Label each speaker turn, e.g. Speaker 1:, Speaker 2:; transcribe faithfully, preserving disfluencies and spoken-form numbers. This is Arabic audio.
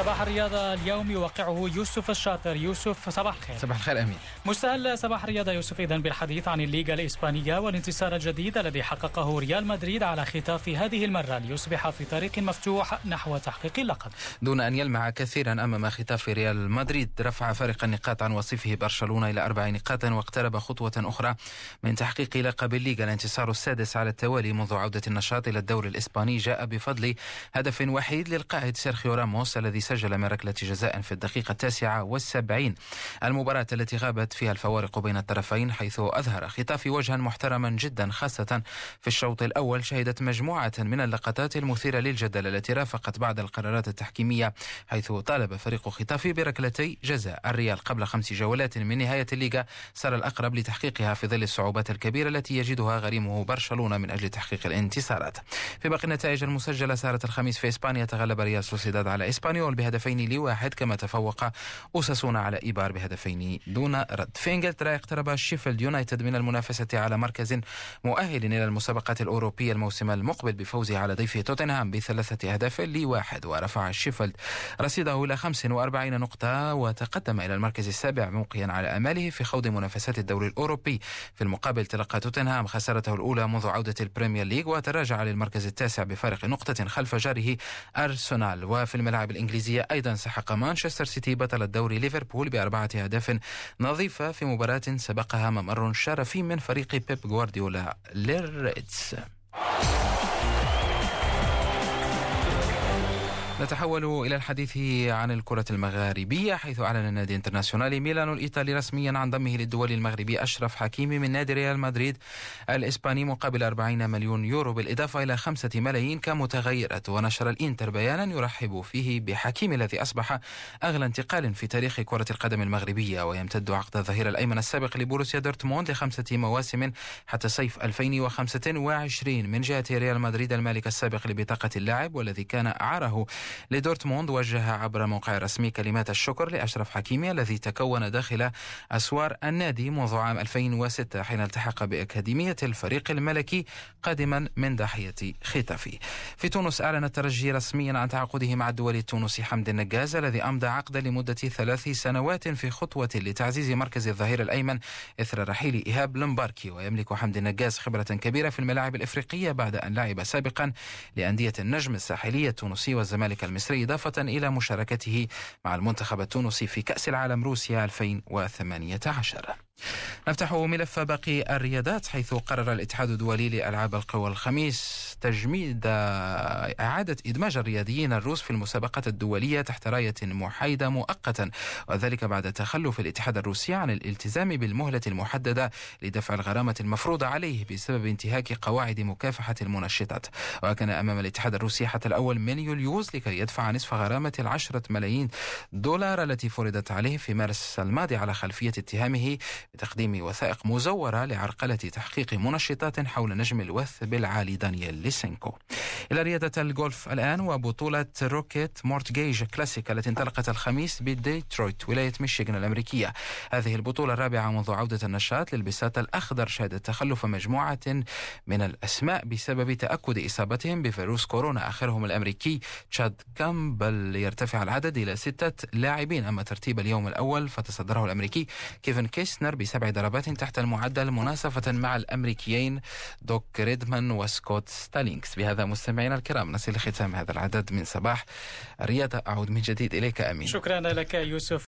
Speaker 1: صباح الرياضة اليوم يوقعه يوسف الشاطر. يوسف صباح الخير.
Speaker 2: صباح الخير أمين.
Speaker 1: مستهل صباح الرياضة يوسف إذن بالحديث عن الليغا الإسبانية والانتصار الجديد الذي حققه ريال مدريد على ختاف هذه المرة ليصبح في طريق مفتوح نحو تحقيق اللقب
Speaker 2: دون أن يلمع كثيرا أمام ختاف ريال مدريد. رفع فارق النقاط عن وصيفه برشلونة إلى أربع نقاط واقترب خطوة أخرى من تحقيق لقب الليغا. الانتصار السادس على التوالي منذ عودة النشاط إلى الدوري الإسباني جاء بفضل هدف وحيد للقائد سيرخيو راموس الذي سجل من ركلة جزاء في الدقيقة التاسعة والسبعين. المباراة التي غابت فيها الفوارق بين الطرفين، حيث أظهر ختافي وجها محترما جدا خاصة في الشوط الأول، شهدت مجموعة من اللقطات المثيرة للجدل التي رافقت بعض القرارات التحكيمية، حيث طالب فريق ختافي بركلتي جزاء. الريال قبل خمس جولات من نهاية الليغا صار الأقرب لتحقيقها في ظل الصعوبات الكبيرة التي يجدها غريمه برشلونة من أجل تحقيق الانتصارات. في باقي النتائج المسجلة سارت الخميس في إسبانيا، تغلب ريال سوسيداد على إسبانيول بهدفين لواحد، كما تفوق أوساسونا على إيبار بهدفين دون رد. في إنجلترا اقترب شيفيلد يونايتد من المنافسة على مركز مؤهل إلى المسابقات الأوروبية الموسم المقبل بفوزه على ضيفه توتنهام بثلاثة أهداف لواحد، ورفع شيفيلد رصيده إلى خمس وأربعين نقطة وتقدم إلى المركز السابع موقيا على أماله في خوض منافسات الدوري الأوروبي. في المقابل تلقى توتنهام خسارته الأولى منذ عودة البريمير ليج وتراجع للمركز التاسع بفارق نقطة خلف جاره أرسنال. وفي الملاعب الإنجليزية أيضا سحق مانشستر سيتي بطل الدوري ليفربول بأربعة أهداف نظيفة في مباراة سبقها ممر شرفي من فريق بيب غوارديولا للريدز. نتحول إلى الحديث عن الكرة المغاربية، حيث أعلن النادي انترناسيونالي ميلانو الإيطالي رسميا عن ضمه للدول المغربي أشرف حكيمي من نادي ريال مدريد الإسباني مقابل أربعين مليون يورو بالإضافة إلى خمسة ملايين كمتغيرات. ونشر الإنتر بيانا يرحب فيه بحكيمي الذي أصبح أغلى انتقال في تاريخ كرة القدم المغربية، ويمتد عقد الظهير الأيمن السابق لبوروسيا دورتموند لخمسة مواسم حتى صيف ألفين وخمسة وعشرين. من جهة ريال مدريد المالك السابق لبطاقة اللاعب والذي كان أعاره لدورتموند وجه عبر موقع رسمي كلمات الشكر لأشرف حكيمي الذي تكون داخل أسوار النادي منذ عام ألفين وستة حين التحق بأكاديمية الفريق الملكي قادما من ضاحية ختافي. في تونس أعلن الترجي رسميا عن تعاقده مع الدولي التونسي حمد النجاز الذي أمضى عقدا لمدة ثلاث سنوات في خطوة لتعزيز مركز الظهير الأيمن إثر رحيل إيهاب لمباركي. ويملك حمد النجاز خبرة كبيرة في الملاعب الإفريقية بعد أن لعب سابقا لأندية النجم الساحلية التونسي والزمالك المصري، إضافة إلى مشاركته مع المنتخب التونسي في كأس العالم روسيا ألفين وثمانية عشر. نفتح ملف باقي الرياضات، حيث قرر الاتحاد الدولي لألعاب القوى الخميس تجميد إعادة إدماج الرياضيين الروس في المسابقات الدولية تحت راية محايدة مؤقتا، وذلك بعد تخلف الاتحاد الروسي عن الالتزام بالمهلة المحددة لدفع الغرامة المفروضة عليه بسبب انتهاك قواعد مكافحة المنشطات. وكان أمام الاتحاد الروسي حتى الأول من يوليوز لكي يدفع نصف غرامة العشرة ملايين دولار التي فرضت عليه في مارس الماضي على خلفية اتهامه بتقديم وثائق مزورة لعرقلة تحقيق منشطات حول نجم الوث بالعالي دانييل ليسينكو. إلى رياضة الجولف الآن، وبطولة روكيت مورتجيج كلاسيك التي انطلقت الخميس بديترويت ولاية ميشيغان الأمريكية. هذه البطولة الرابعة منذ عودة النشاط للبساط الأخضر شهدت تخلف مجموعة من الأسماء بسبب تأكد إصابتهم بفيروس كورونا، آخرهم الأمريكي تشاد كامبل يرتفع العدد إلى ستة لاعبين. أما ترتيب اليوم الأول تصدره الأمريكي كيفن كيسنر بسبع ضربات تحت المعدل مناصفة مع الأمريكيين دوك ريدمان وسكوت ستالينكس. بهذا مستمعينا الكرام نصل لختام هذا العدد من صباح الرياضة. أعود من جديد إليك أمين.
Speaker 1: شكرا لك يوسف.